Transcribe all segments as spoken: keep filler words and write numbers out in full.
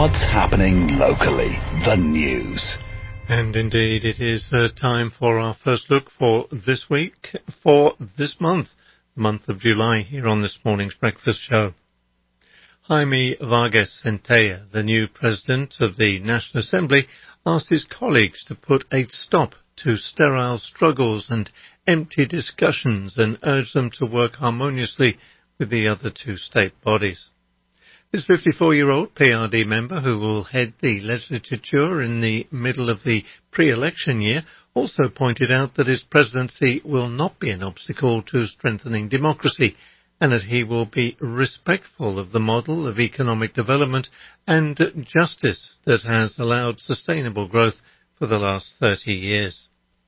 What's happening locally? The news. And indeed, it is uh, time for our first look for this week, for this month, the month of July, here on this morning's breakfast show. Jaime Vargas Centella, the new president of the National Assembly, asked his colleagues to put a stop to sterile struggles and empty discussions and urged them to work harmoniously with the other two state bodies. This fifty-four-year-old P R D member, who will head the legislature in the middle of the pre-election year, also pointed out that his presidency will not be an obstacle to strengthening democracy, and that he will be respectful of the model of economic development and justice that has allowed sustainable growth for the last thirty years.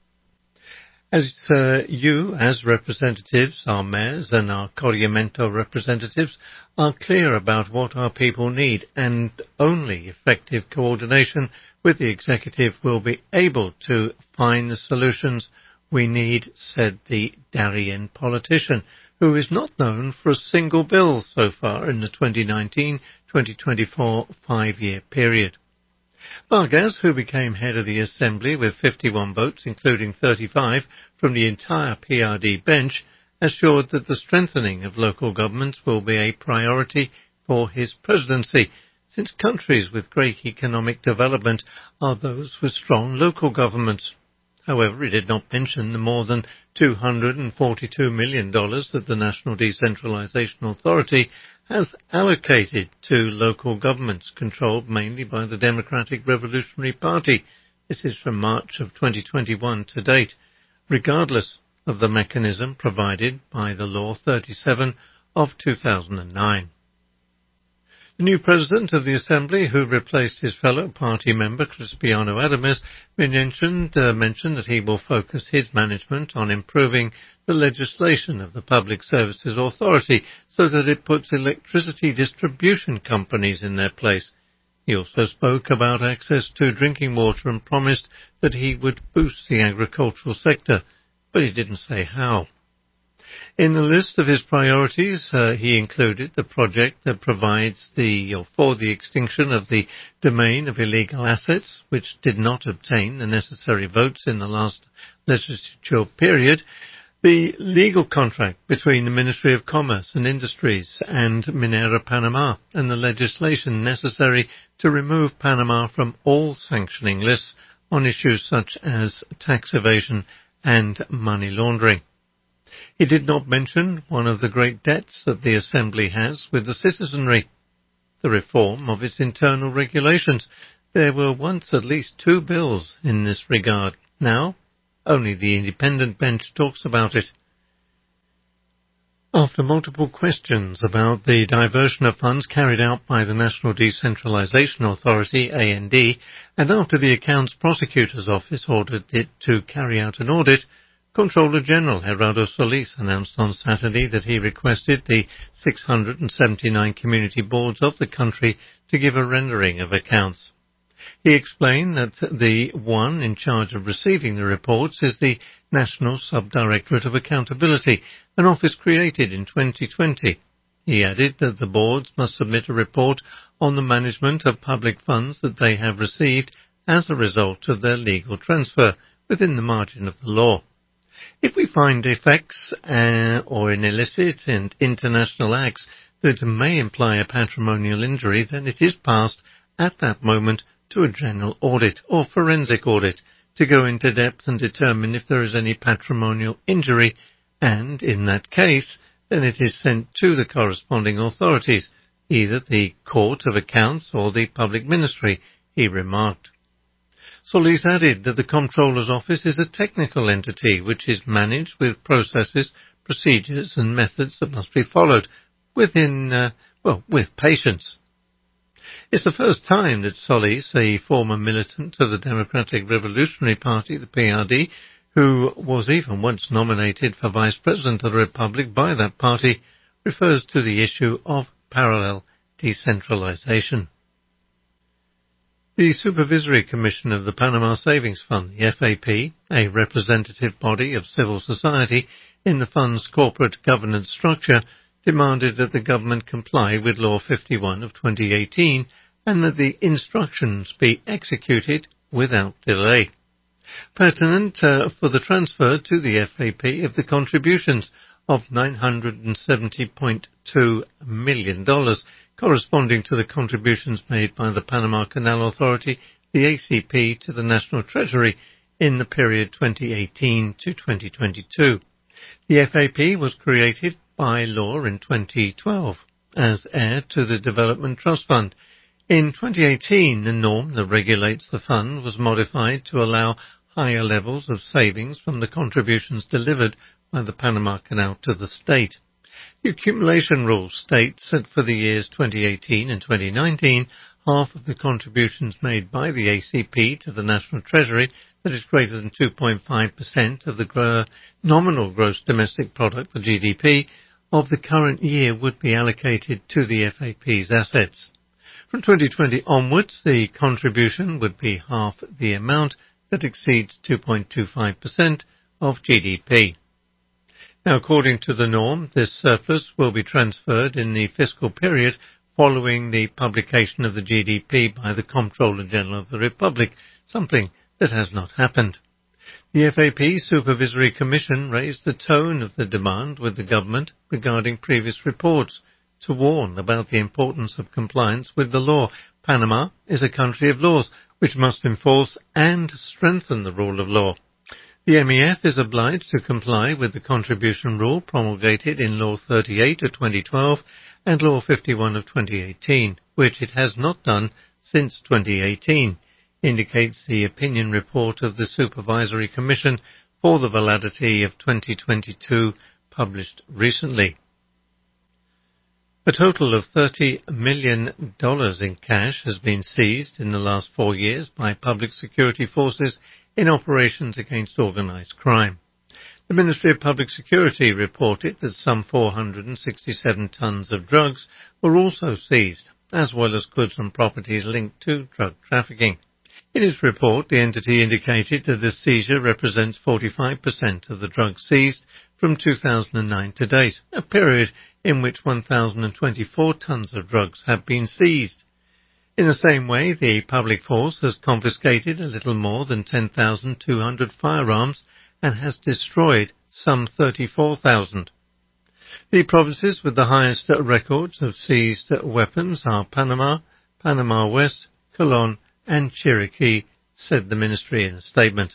As uh, you, as representatives, our mayors and our Corriamento representatives, are clear about what our people need, and only effective coordination with the executive will be able to find the solutions we need, said the Darien politician, who is not known for a single bill so far in the twenty nineteen twenty twenty-four five-year period. Vargas, who became head of the Assembly with fifty-one votes, including thirty-five from the entire P R D bench, assured that the strengthening of local governments will be a priority for his presidency, since countries with great economic development are those with strong local governments. However, he did not mention the more than two hundred forty-two million dollars that the National Decentralization Authority has allocated to local governments controlled mainly by the Democratic Revolutionary Party. This is from March of twenty twenty-one to date, regardless of the mechanism provided by the Law thirty-seven of two thousand nine. The new president of the Assembly, who replaced his fellow party member Cristiano Adames, mentioned, uh, mentioned that he will focus his management on improving the legislation of the Public Services Authority so that it puts electricity distribution companies in their place. He also spoke about access to drinking water and promised that he would boost the agricultural sector, but he didn't say how. In the list of his priorities, uh, he included the project that provides the, or for the extinction of the domain of illegal assets, which did not obtain the necessary votes in the last legislature period, the legal contract between the Ministry of Commerce and Industries and Minera Panama, and the legislation necessary to remove Panama from all sanctioning lists on issues such as tax evasion and money laundering. He did not mention one of the great debts that the Assembly has with the citizenry, the reform of its internal regulations. There were once at least two bills in this regard. Now, only the independent bench talks about it. After multiple questions about the diversion of funds carried out by the National Decentralization Authority, A N D, and after the Accounts Prosecutor's Office ordered it to carry out an audit, Comptroller General Gerardo Solis announced on Saturday that he requested the six hundred seventy-nine community boards of the country to give a rendering of accounts. He explained that the one in charge of receiving the reports is the National Subdirectorate of Accountability, an office created in twenty twenty. He added that the boards must submit a report on the management of public funds that they have received as a result of their legal transfer within the margin of the law. If we find defects uh, or in illicit and international acts that may imply a patrimonial injury, then it is passed at that moment to a general audit or forensic audit to go into depth and determine if there is any patrimonial injury, and in that case, then it is sent to the corresponding authorities, either the Court of Accounts or the Public Ministry, he remarked. Solis added that the Comptroller's Office is a technical entity which is managed with processes, procedures and methods that must be followed within, uh, well, with patience. It's the first time that Solis, a former militant of the Democratic Revolutionary Party, the P R D, who was even once nominated for Vice President of the Republic by that party, refers to the issue of parallel decentralization. The Supervisory Commission of the Panama Savings Fund, the F A P, a representative body of civil society in the fund's corporate governance structure, demanded that the government comply with Law fifty-one of twenty eighteen and that the instructions be executed without delay. Pertinent uh, for the transfer to the F A P of the contributions of nine hundred seventy point two million dollars, corresponding to the contributions made by the Panama Canal Authority, the A C P, to the National Treasury in the period twenty eighteen to twenty twenty-two. The F A P was created by law in twenty twelve as heir to the Development Trust Fund. In twenty eighteen, the norm that regulates the fund was modified to allow higher levels of savings from the contributions delivered by the Panama Canal to the state. The accumulation rule states that for the years twenty eighteen and twenty nineteen, half of the contributions made by the A C P to the National Treasury, that is greater than two point five percent of the gro- nominal gross domestic product, the G D P, of the current year would be allocated to the F A P's assets. From twenty twenty onwards, the contribution would be half the amount that exceeds two point two five percent of G D P. Now, according to the norm, this surplus will be transferred in the fiscal period following the publication of the G D P by the Comptroller General of the Republic, something that has not happened. The F A P Supervisory Commission raised the tone of the demand with the government regarding previous reports to warn about the importance of compliance with the law. Panama is a country of laws which must enforce and strengthen the rule of law. The M E F is obliged to comply with the contribution rule promulgated in Law thirty-eight of twenty twelve and Law fifty-one of twenty eighteen, which it has not done since twenty eighteen, indicates the opinion report of the Supervisory Commission for the validity of twenty twenty-two, published recently. A total of thirty million dollars in cash has been seized in the last four years by public security forces in operations against organised crime. The Ministry of Public Security reported that some four hundred sixty-seven tons of drugs were also seized, as well as goods and properties linked to drug trafficking. In its report, the entity indicated that the seizure represents forty-five percent of the drugs seized from two thousand nine to date, a period in which one thousand twenty-four tons of drugs have been seized. In the same way, the public force has confiscated a little more than ten thousand two hundred firearms and has destroyed some thirty-four thousand. The provinces with the highest records of seized weapons are Panama, Panama West, Colón, and Chiriquí, said the ministry in a statement.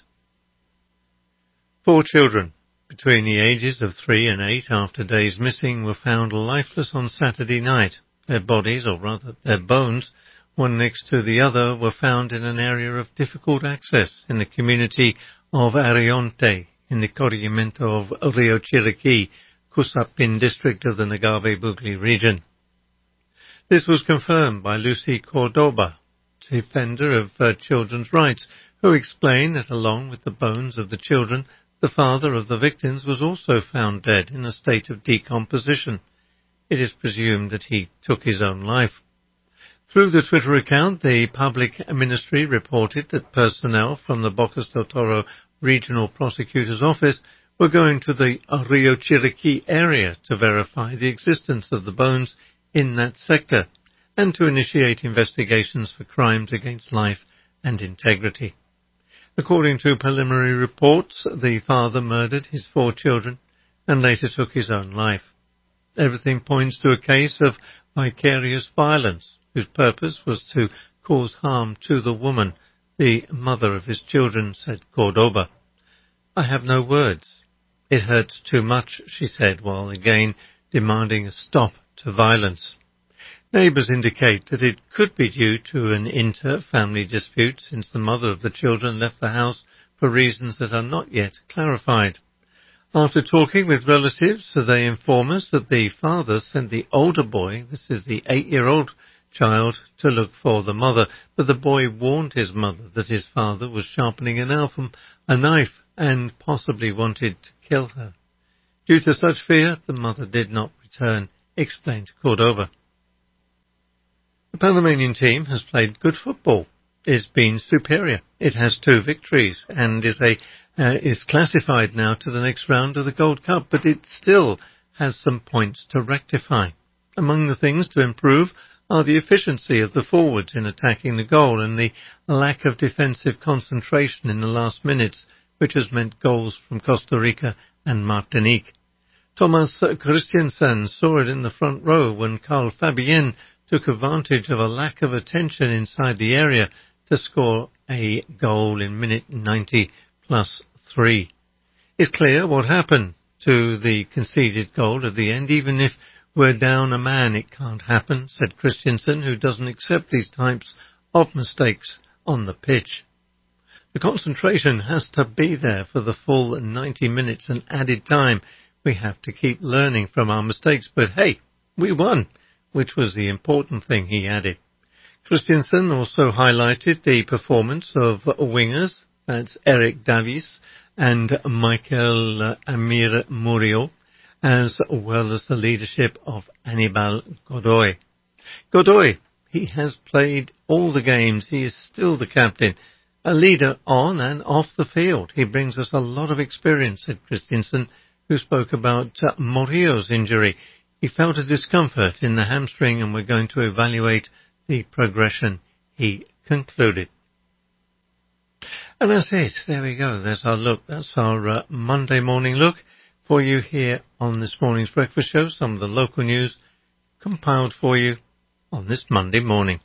Four children between the ages of three and eight after days missing were found lifeless on Saturday night. Their bodies, or rather their bones, one next to the other, were found in an area of difficult access in the community of Arionte in the corregimiento of Rio Chiriquí, Cusapin district of the Nagave-Bugli region. This was confirmed by Lucy Cordoba, defender of uh, children's rights, who explained that along with the bones of the children, the father of the victims was also found dead in a state of decomposition. It is presumed that he took his own life. Through the Twitter account, the public ministry reported that personnel from the Bocas del Toro Regional Prosecutor's Office were going to the Rio Chiriquí area to verify the existence of the bones in that sector and to initiate investigations for crimes against life and integrity. According to preliminary reports, the father murdered his four children and later took his own life. Everything points to a case of vicarious violence, whose purpose was to cause harm to the woman, the mother of his children, said Cordoba. I have no words. It hurts too much, she said, while again demanding a stop to violence. Neighbours indicate that it could be due to an inter-family dispute since the mother of the children left the house for reasons that are not yet clarified. After talking with relatives, they inform us that the father sent the older boy, this is the eight-year-old child, to look for the mother, but the boy warned his mother that his father was sharpening a knife, a knife and possibly wanted to kill her. Due to such fear, the mother did not return, explained Cordoba. The Panamanian team has played good football. It's been superior. It has two victories and is a uh, is classified now to the next round of the Gold Cup, but it still has some points to rectify. Among the things to improve are the efficiency of the forwards in attacking the goal and the lack of defensive concentration in the last minutes, which has meant goals from Costa Rica and Martinique. Thomas Christiansen saw it in the front row when Carl Fabienne took advantage of a lack of attention inside the area to score a goal in minute ninety plus three. It's clear what happened to the conceded goal at the end. Even if we're down a man, it can't happen, said Christiansen, who doesn't accept these types of mistakes on the pitch. The concentration has to be there for the full ninety minutes and added time. We have to keep learning from our mistakes, but hey, we won, which was the important thing, he added. Christiansen also highlighted the performance of wingers, that's Eric Davies and Michael Amir Murillo, as well as the leadership of Anibal Godoy. Godoy, he has played all the games, he is still the captain, a leader on and off the field. He brings us a lot of experience, said Christiansen, who spoke about uh, Murillo's injury. He felt a discomfort in the hamstring and we're going to evaluate the progression, he concluded. And that's it. There we go. There's our look. That's our uh, Monday morning look for you here on this morning's breakfast show. Some of the local news compiled for you on this Monday morning.